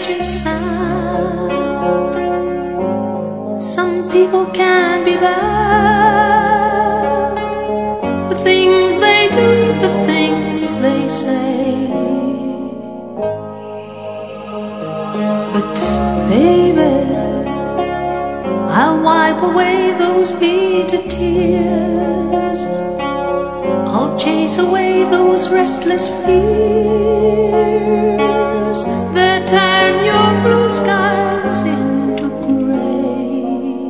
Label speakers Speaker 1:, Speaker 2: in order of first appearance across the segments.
Speaker 1: just sad. Some people can be bad. The things they do, the things they say. But baby, I'll wipe away those bitter tears. I'll chase away those restless fears that turn your blue skies into gray.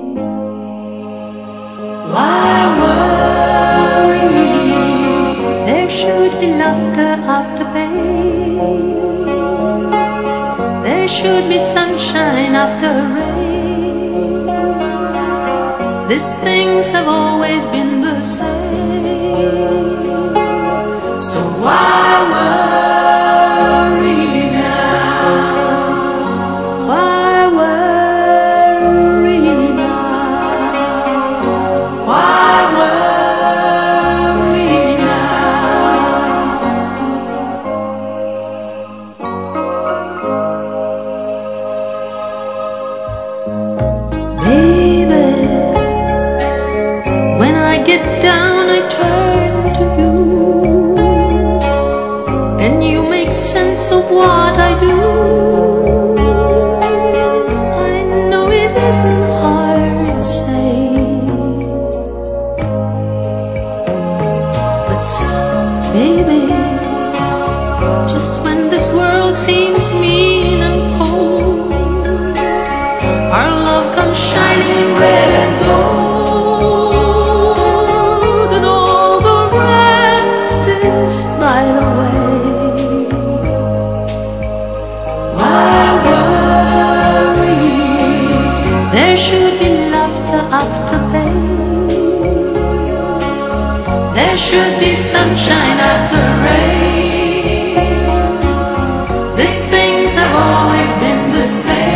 Speaker 1: Why worry? There should be laughter after pain. There should be sunshine after rain. These things have always been the same. So why worry now? Why worry now? Why worry now? Baby, when I get down I turn to you, and you make sense of what I do. I know it isn't hard to say, but baby, just when this world seems mean and cold, our love comes shining red and gold, and all the rest is by the way. There should be laughter after pain. There should be sunshine after rain. These things have always been the same.